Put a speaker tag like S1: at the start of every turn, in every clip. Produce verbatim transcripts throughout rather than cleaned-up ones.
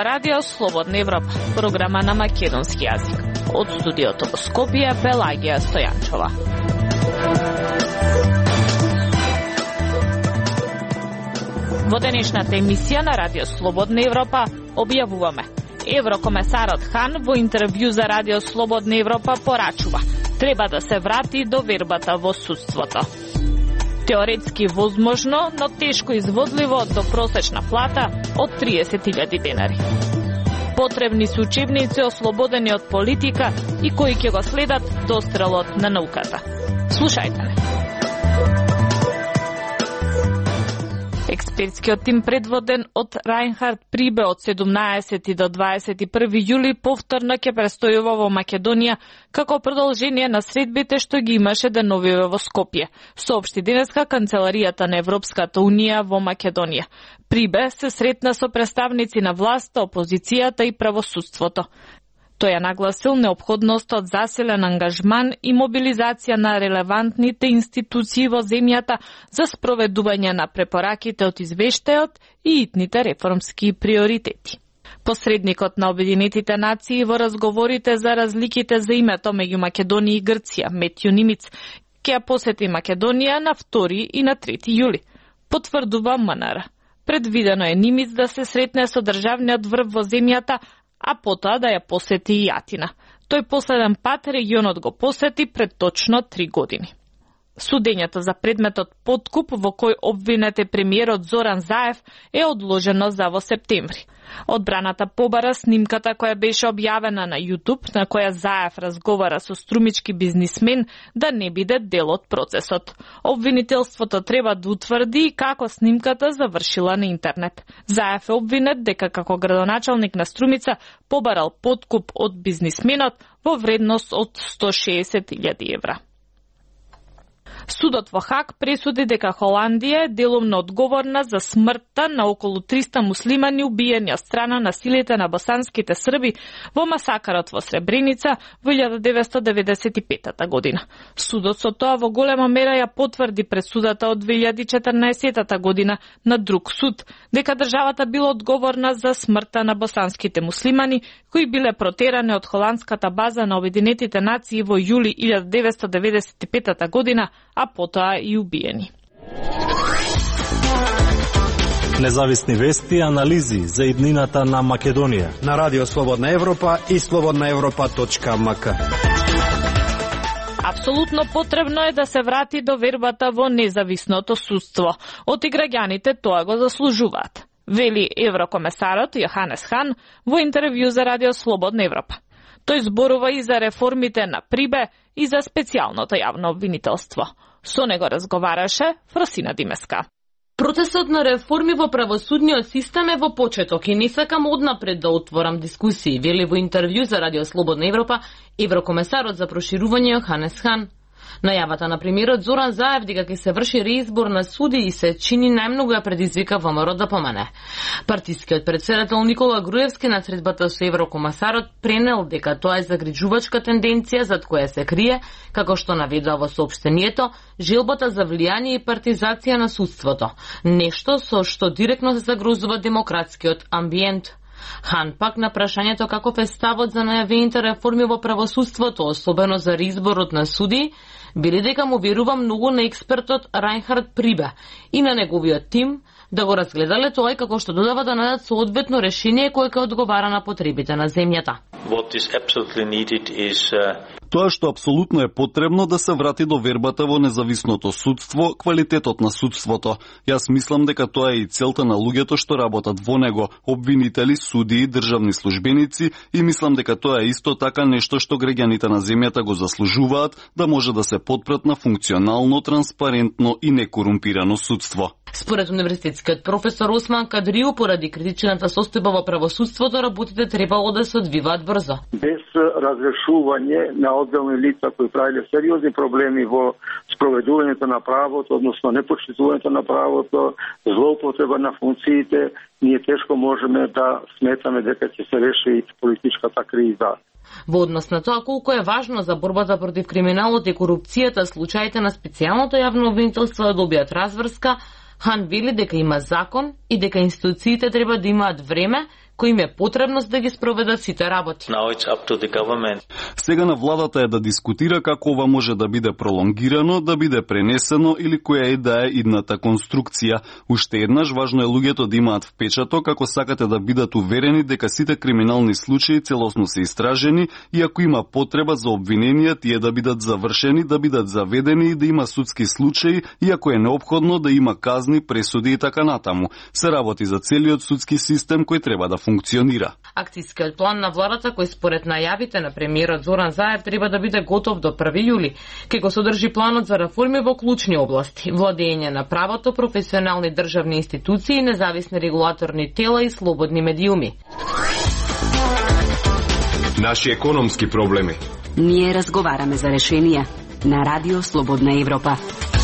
S1: Ова радио Слободна Европа, програма на македонски јазик. Од студиото во Скопје, Пелагија Стојанчова. Во денешната емисија на радио Слободна Европа објавуваме: Еврокомесарот Хан во интервју за радио Слободна Европа порачува: треба да се врати довербата во судството. Теоретски возможно, но тешко изводливо до просечна плата од триесет илјади денари. Потребни се учебници ослободени од политика и кои ќе го следат дострелот на науката. Слушајте ме. Експертскиот тим предводен од Рајнхард Прибе од седумнаесети до дваесет и први јули повторно ќе престојува во Македонија како продолжение на средбите што ги имаше деновиве во Скопје, соопшти денеска Канцеларијата на Европската Унија во Македонија. Прибе се сретна со представници на власта, опозицијата и правосудството. Тој ја нагласил неопходноста од засилен ангажман и мобилизација на релевантните институции во земјата за спроведување на препораките од извештајот и итните реформски приоритети. Посредникот на Обединетите нации во разговорите за разликите за името меѓу Македонија и Грција, Метју Нимиц, ќе ја посети Македонија на втори и на трети јули. Потврдува МНР. Предвидено е Нимиц да се сретне со државниот врв во земјата, а потоа да ја посети и Атина. Тој последен пат регионот го посети пред точно три години. Судењето за предметот подкуп во кој обвинет е премиерот Зоран Заев е одложено за во септември. Одбраната побара снимката која беше објавена на YouTube, на која Заев разговара со струмички бизнисмен, да не биде дел од процесот. Обвинителството треба да утврди како снимката завршила на интернет. Заев е обвинет дека како градоначалник на Струмица побарал подкуп од бизнисменот во вредност од сто шеесет илјади евра. Судот во Хаг пресуди дека Холандија е делумно одговорна за смртта на околу триста муслимани убиени од страна на силите на босанските срби во масакарот во Сребреница во илјада деветстотини деветдесет и петата година. Судот со тоа во голема мера ја потврди пресудата од две илјади и четрнаесетата година на друг суд, дека државата била одговорна за смртта на босанските муслимани кои биле протерани од холандската база на Обединетите нации во јули илјада деветстотини деветдесет и петата година, а потоа и убиени.
S2: Независни вести и анализи за иднината на Македонија
S3: на Радио Слободна Европа и слободна европа точка ем ка.
S1: Апсолутно потребно е да се врати довербата во независното судство. Оти граѓаните тоа го заслужуваат, вели еврокомесарот Јоханес Хан во интервју за Радио Слободна Европа. Тој зборува и за реформите на Прибе и за специјалното јавно обвинителство. Со него разговараше Фросина Димеска.
S4: Процесот на реформи во правосудниот систем е во почеток и не сакам однапред да отворам дискусии, вели во интервју за Радио Слободна Европа еврокомесарот за проширување Јоханес Хан. Најавата на премиерот Зоран Заев дека ќе се врши реизбор на суди и се чини најмногу ја предизвика ВМРО да помане. Партискиот председател Никола Груевски на средбата со еврокомесарот пренел дека тоа е загрижувачка тенденција зад која се крие, како што наведува во соопштението, желбата за влијание и партизација на судството, нешто со што директно се загрозува демократскиот амбиент. Хан пак на прашањето каков е ставот за најавените реформи во правосудството, особено за реизборот на суди, били дека му верува многу на експертот Рајнхард Прибе и на неговиот тим да го разгледале тоа и како што додава да најдат соодветно решение кое ќе одговара на потребите на земјата.
S5: Is, uh... Тоа што апсолутно е потребно да се врати довербата во независното судство, квалитетот на судството. Јас мислам дека тоа е и целта на луѓето што работат во него, обвинители, судии, државни службеници, и мислам дека тоа е исто така нешто што граѓаните на земјата го заслужуваат, да може да се потпрат на функционално, транспарентно и некорумпирано судство.
S4: Според универзитетскиот професор Осман Кадриу, поради критичната состојба во правосудството, работите требало да се одвиваат брзо.
S6: Без разрешување на одделни лица кои правиле сериозни проблеми во спроведувањето на правото, односно непоштитувањето на правото, злоупотреба на функциите, ние тешко можеме да сметаме дека ќе се реши политичката криза.
S4: Во однос на тоа колку е важно за борбата против криминалот и корупцијата, случаите на специјалното јавно обвинителство да добијат разврска, Хан вели дека има закон и дека институциите треба да имаат време кој им е потребно да ги спроведат сите работи.
S5: Сега на владата е да дискутира како ова може да биде пролонгирано, да биде пренесено или која е да е идната конструкција. Уште еднаш важно е луѓето да имаат впечаток ако сакате да бидат уверени дека сите криминални случаи целосно се истражени и ако има потреба за обвиненија тие да бидат завршени, да бидат заведени и да има судски случаи и ако е неопходно да има казни, пресуди и така натаму. Се работи за целиот судски систем кој треба да функционира.
S4: Акцијскиот план на владата, кој според најавите на премиерот Зоран Заев треба да биде готов до први јули, ќе го содржи планот за реформи во клучни области: владење на правото, професионални државни институции, независни регулаторни тела и слободни медиуми.
S7: Наши економски проблеми.
S8: Ние разговараме за решенија на Радио Слободна Европа.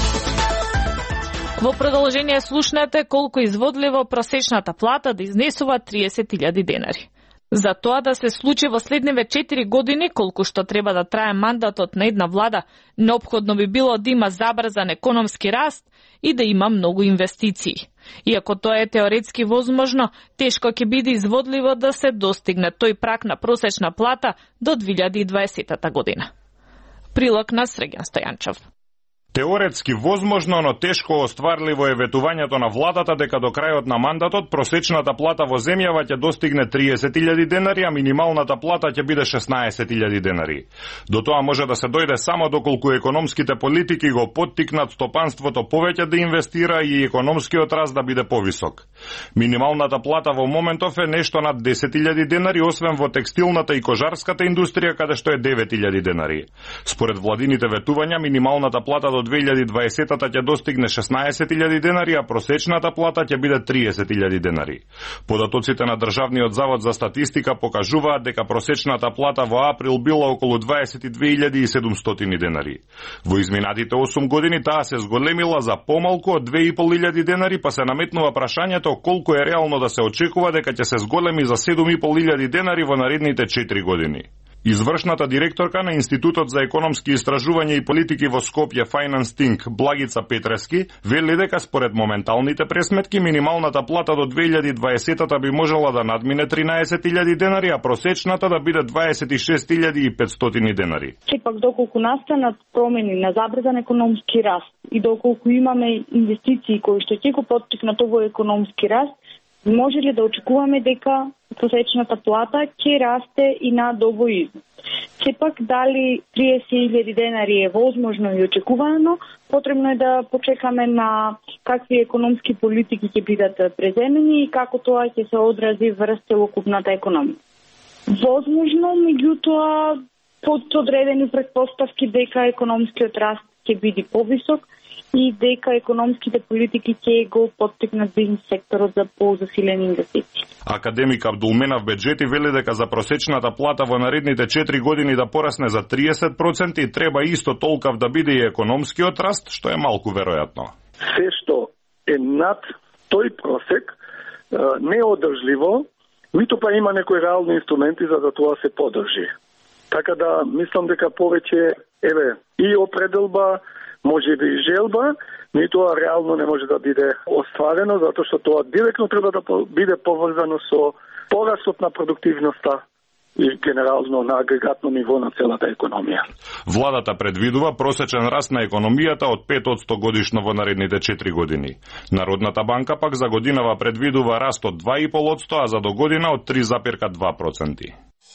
S1: Во продолжение слушнете колку изводливо просечната плата да изнесува триесет илјади денари. За тоа да се случи во следниве четири години, колку што треба да трае мандатот на една влада, неопходно би било да има забрзан економски раст и да има многу инвестиции. Иако тоа е теоретски возможно, тешко ќе биде изводливо да се достигне тој праг на просечна плата до две илјади и дваесета година. Прилог на Среган Стојанчев.
S9: Теоретски возможно, но тешко остварливо е ветувањето на владата дека до крајот на мандатот просечната плата во земјава ќе достигне триесет илјади денари, а минималната плата ќе биде шеснаесет илјади денари. До тоа може да се дојде само доколку економските политики го поттикнат стопанството повеќе да инвестира и економскиот раст да биде повисок. Минималната плата во моментов е нешто над десет илјади денари, освен во текстилната и кожарската индустрија, каде што е девет илјади денари. Според владините ветувања, минималната плата до две илјади и дваесета ќе достигне шеснаесет илјади денари, а просечната плата ќе биде триесет илјади денари. Податоците на Државниот завод за статистика покажуваат дека просечната плата во април била околу дваесет и две илјади и седумстотини денари. Во изминатите осум години таа се зголемила за помалку од две и пол илјади денари, па се наметнува прашањето колку е реално да се очекува дека ќе се зголеми за седум и пол илјади денари во наредните четири години. Извршната директорка на Институтот за економски истражувања и политики во Скопје Finance Think Благица Петрески вели дека според моменталните пресметки минималната плата до две илјади и дваесета би можела да надмине тринаесет илјади денари, а просечната да биде дваесет и шест илјади и петстотини денари.
S10: Сепак доколку настанат промени на забрзан економски раст и доколку имаме инвестиции кои што ќе го поттикнат овој економски раст, може ли да очекуваме дека просечната плата ќе расте и над овој износ? Сепак, дали триесет илјади денари е возможно и очекувано, потребно е да почекаме на какви економски политики ќе бидат преземени и како тоа ќе се одрази врз целокупната економија. Возможно, меѓутоа, под одредени претпоставки дека економскиот раст ќе биде повисок и дека економските политики ќе го поттикнат бизнес секторот за позасилени инвестиции.
S9: Академик Абдулменав Беджети вели дека за просечната плата во наредните четири години да порасне за триесет проценти и треба исто толков да биде и економскиот раст, што е малку веројатно.
S6: Се што е над тој просек не е одржливо, ниту па има некои реални инструменти за да тоа се подржи. Така да мислам дека повеќе еве и определба, може би и желба, ни тоа реално не може да биде остварено, затоа што тоа директно треба да биде поврзано со порастот на продуктивноста и генерално на агрегатно ниво на целата економија.
S9: Владата предвидува просечен раст на економијата од пет одсто годишно во наредните четири години. Народната банка пак за годинава предвидува раст од два и пол одсто, а за до година од три зарез два проценти.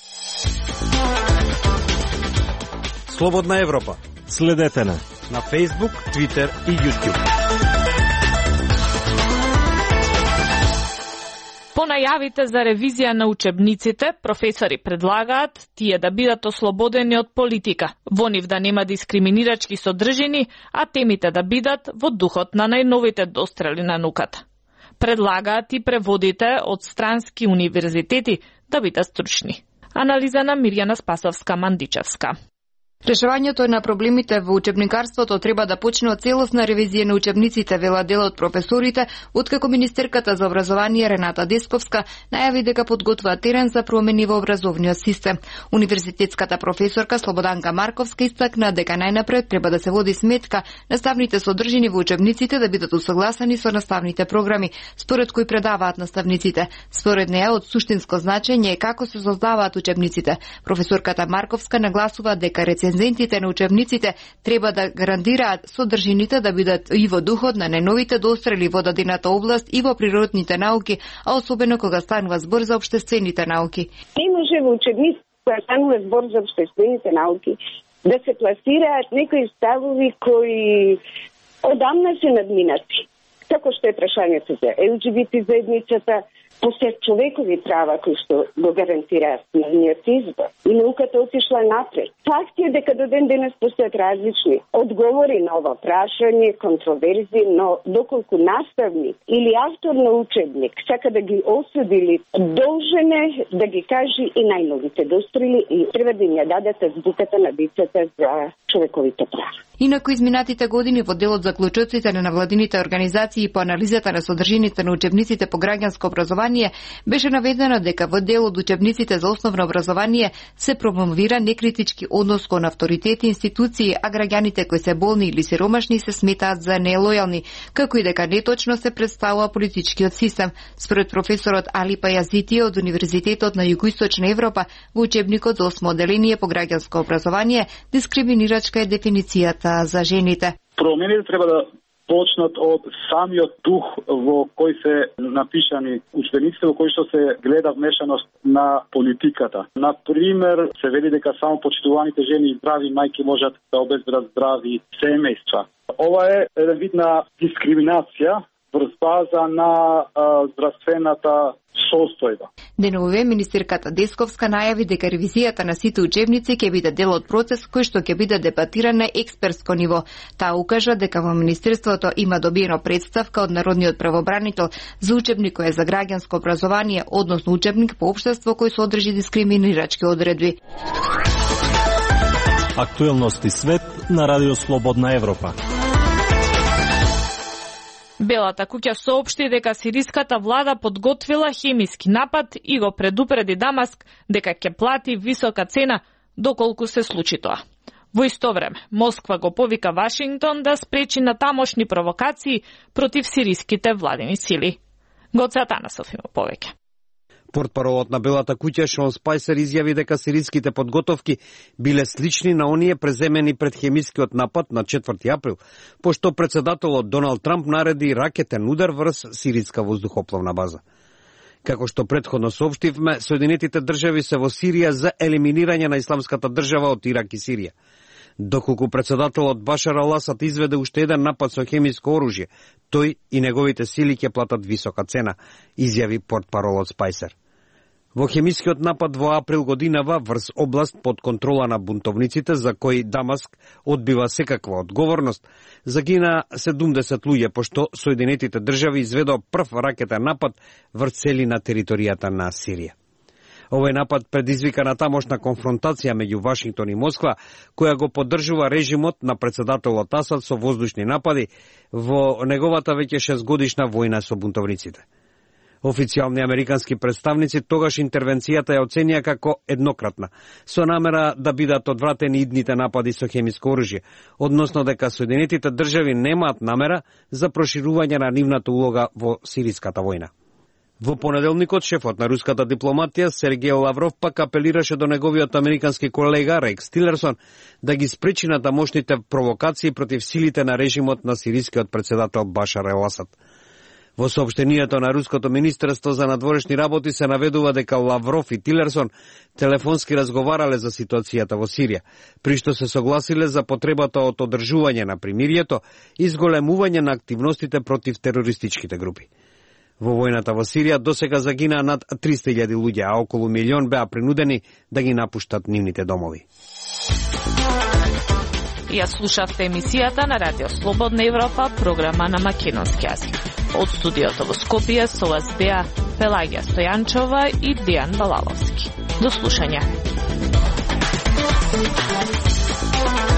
S3: Слободна Европа.
S2: Следете на
S3: на Facebook, Twitter и YouTube.
S1: По најавите за ревизија на учебниците, професори предлагаат тие да бидат ослободени од политика, во нив да нема дискриминирачки содржини, а темите да бидат во духот на најновите дострели на науката. Предлагаат и преводите од странски универзитети да бидат стручни. Анализа на Мирјана Спасовска-Мандичевска.
S11: Решавањето на проблемите во учебникарството треба да почне од целосна ревизија на учебниците, вела дел од професорите, откако министерката за образование Рената Десковска најави дека подготвува терен за промени во образовниот систем. Универзитетската професорка Слободанка Марковска истакна дека најнапред треба да се води сметка наставните содржини во учебниците да бидат усогласени со наставните програми, според кои предаваат наставниците. Според неа од суштинско значење е како се создаваат учебниците. Професорката Марковска нагласува дека рецензентите на учебниците треба да гарантираат содржините да бидат и во духот на најновите дострели во дадената област и во природните науки, а особено кога станува збор за општествените науки.
S12: Не може во учебници кога станува збор за општествените науки да се пласираат некои ставови кои одамна се надминати. Како што е прашањето за Ел Џи Би Ти заедницата, постојат човекови права кои што го гарантираат нивниот избор. И науката отишла напред. Факт е дека до ден денес постојат различни одговори на ова прашање, контроверзии, но доколку наставник или автор на учебник сака да ги осуди, должен е да ги каже и најновите дострели и треба да им ја дадат азбуката на децата за човековите права.
S11: Инаку изминатите години во дел од заклучоците на навладините организации по анализата на содржините на учебниците по граѓанско образование беше наведено дека во дел од учебниците за основно образование се промовира некритички однос кон авторитети, институции, а граѓаните кои се болни или сиромашни се сметаат за нелојални, како и дека неточно се представува политичкиот систем. Според професорот Али Пајазити од Универзитетот на Југоисточна Европа, во учебникот за осмо оделение по граѓанско образование дискриминирачка е дефиницијата за жените.
S13: Промените треба да почнат од самиот дух во кој се напишани учебниците, во кој што се гледа вмешаност на политиката. Например, се вели дека само почитуваните жени и здрави мајки можат да обезбедат здрави семејства. Ова е еден вид на дискриминација врз база на а, здравствената состојба.
S11: Деновиве министерката Десковска најави дека ревизијата на сите учебници ќе биде дел од процес кој што ќе биде дебатиран на експертско ниво. Таа укажа дека во министерството има добиено представка од народниот правобранител за учебник кој е за граѓанско образование, односно учебник по општество кој содржи дискриминирачки одредби.
S2: Актуелности свет на Радио Слободна Европа.
S1: Белата куќа соопшти дека сириската влада подготвила хемиски напад и го предупреди Дамаск дека ќе плати висока цена доколку се случи тоа. Во исто време, Москва го повика Вашингтон да спречи на тамошни провокации против сириските владини сили. Гоце Атанасов има повеќе.
S3: Портпаролот на Белата куќа Шон Спајсер изјави дека сириските подготовки биле слични на оние преземени пред хемискиот напад на четврти април, пошто председателот Доналд Трамп нареди ракетен удар врз сириска воздухопловна база. Како што претходно соопштивме, Соединетите држави се во Сирија за елиминирање на исламската држава од Ирак и Сирија. Доколку председателот Башар ал-Асад изведе уште еден напад со хемиско оружје, тој и неговите сили ќе платат висока цена, изјави портпаролот Спајсер. Во хемискиот напад во април годинава врз област под контрола на бунтовниците, за кои Дамаск одбива секаква одговорност, загина седумдесет луѓе, пошто Соединетите држави изведоа прв ракетен напад врз цели на територијата на Сирија. Овој напад предизвика на тамошна конфронтација меѓу Вашингтон и Москва, која го поддржува режимот на председателот Асад со воздушни напади во неговата веќе шестгодишна војна со бунтовниците. Официјални американски представници тогаш интервенцијата ја оценија како еднократна, со намера да бидат одвратени идните напади со хемиско оружје, односно дека Соединетите држави немаат намера за проширување на нивната улога во сириската војна. Во понеделникот, шефот на руската дипломатија Сергеј Лавров пак апелираше до неговиот американски колега Рекс Тилерсон да ги спречи на тамошните провокации против силите на режимот на сирискиот председател Башар ал-Асад. Во соопштението на Руското министерство за надворешни работи се наведува дека Лавров и Тилерсон телефонски разговарале за ситуацијата во Сирија, при што се согласиле за потребата од одржување на примирието и зголемување на активностите против терористичките групи. Во војната во Сирија досега загинаа над триста илјади луѓе, а околу милион беа принудени да ги напуштат нивните домови.
S1: Ја слушавте емисијата на Радио Слободна Европа, програма на македонски јазик. Од студиото во Скопје со вас беа Пелагија Стојанчова и Дејан Балаловски. До слушање.
S14: Европа.